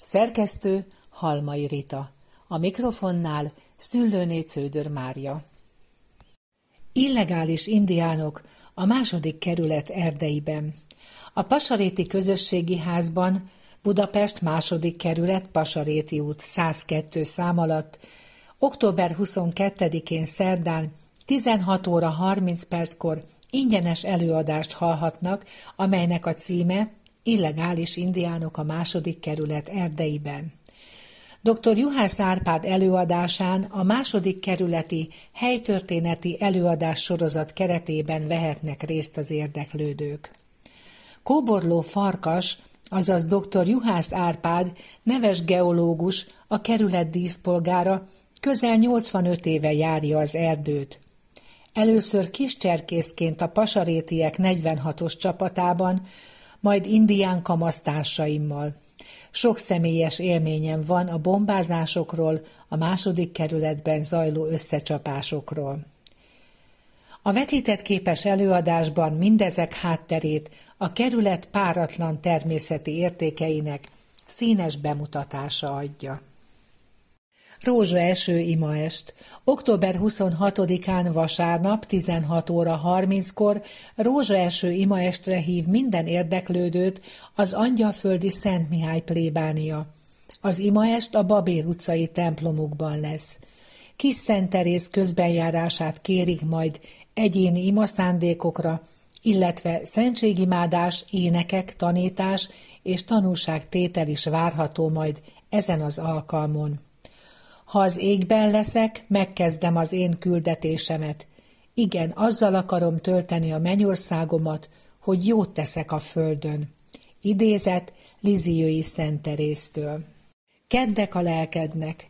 Szerkesztő Halmai Rita. A mikrofonnál Szüllőné Cződör Mária. Illegális indiánok a 2. kerület erdeiben. A Pasaréti Közösségi Házban, Budapest 2. kerület, Pasaréti út 102 szám alatt, október 22-én szerdán 16 óra 30 perckor ingyenes előadást hallhatnak, amelynek a címe Illegális indiánok a 2. kerület erdeiben. Dr. Juhász Árpád előadásán a 2. kerületi helytörténeti előadás sorozat keretében vehetnek részt az érdeklődők. Kóborló Farkas, azaz dr. Juhász Árpád, neves geológus, a kerület díszpolgára, közel 85 éve járja az erdőt. Először kiscserkészként a pasarétiek 46-os csapatában, majd indián kamasztársaimmal. Sok személyes élményem van a bombázásokról, a 2. kerületben zajló összecsapásokról. A vetített képes előadásban mindezek hátterét a kerület páratlan természeti értékeinek színes bemutatása adja. Rózsaeső imaest. Október 26-án vasárnap 16 óra 30-kor rózsaeső imaestre hív minden érdeklődőt az Angyalföldi Szent Mihály plébánia. Az imaest a Babér utcai templomukban lesz. Kis Szent Teréz közbenjárását kérik majd egyéni imaszándékokra, illetve szentségimádás, énekek, tanítás és tanúságtétel is várható majd ezen az alkalmon. Ha az égben leszek, megkezdem az én küldetésemet. Igen, azzal akarom tölteni a mennyországomat, hogy jót teszek a földön. Idézet Liziói Szent Teréztől. Keddek a lelkednek.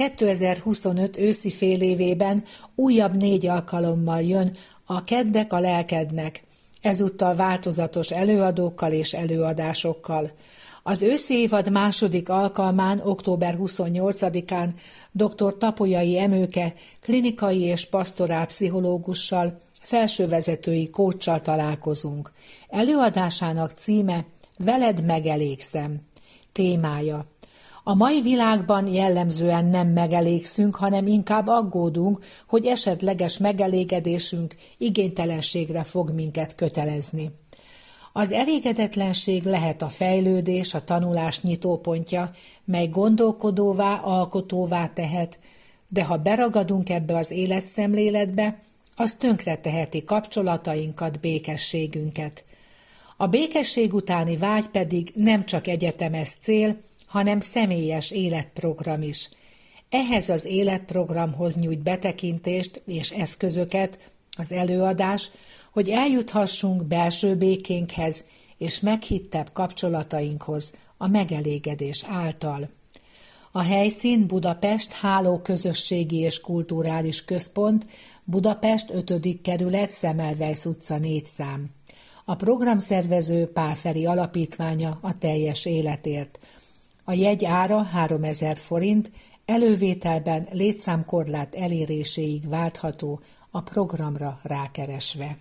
2025 őszi félévében újabb 4 alkalommal jön a Keddek a lelkednek, ezúttal változatos előadókkal és előadásokkal. Az őszi évad 2. alkalmán, október 28-án dr. Tapolyai Emőke klinikai és pasztorálpszichológussal, felsővezetői kóccsal találkozunk. Előadásának címe Veled megelégszem. Témája: a mai világban jellemzően nem megelégszünk, hanem inkább aggódunk, hogy esetleges megelégedésünk igénytelenségre fog minket kötelezni. Az elégedetlenség lehet a fejlődés, a tanulás nyitópontja, mely gondolkodóvá, alkotóvá tehet, de ha beragadunk ebbe az életszemléletbe, az tönkreteheti kapcsolatainkat, békességünket. A békesség utáni vágy pedig nem csak egyetemes cél, hanem személyes életprogram is. Ehhez az életprogramhoz nyújt betekintést és eszközöket az előadás, hogy eljuthassunk belső békénkhez és meghittebb kapcsolatainkhoz a megelégedés által. A helyszín Budapest Háló Közösségi és Kulturális Központ, Budapest 5. kerület, Semmelweis utca 4 szám. A programszervező Pál Feri Alapítványa a teljes életért. A jegy ára 3000 forint, elővételben létszámkorlát eléréséig váltható, a programra rákeresve.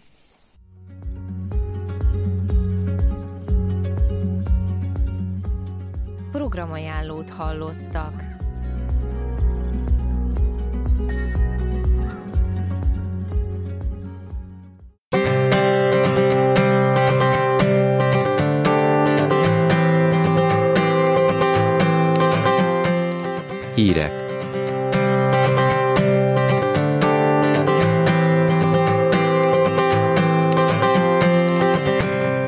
Programajánlót hallottak. Hírek.